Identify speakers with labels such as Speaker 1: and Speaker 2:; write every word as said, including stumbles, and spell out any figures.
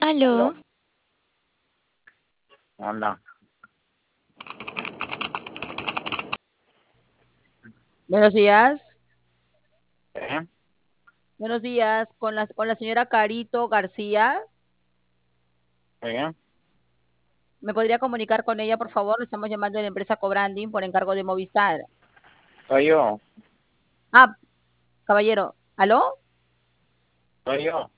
Speaker 1: Aló,
Speaker 2: Aló,
Speaker 3: Anda.
Speaker 1: buenos días.
Speaker 3: ¿Eh?
Speaker 1: Buenos días, con la, con la señora Carito García.
Speaker 3: ¿Eh?
Speaker 1: ¿Me podría comunicar con ella, por favor? Le estamos llamando de la empresa Cobranding por encargo de Movistar.
Speaker 3: Soy yo,
Speaker 1: Ah, caballero, ¿aló?
Speaker 3: soy yo.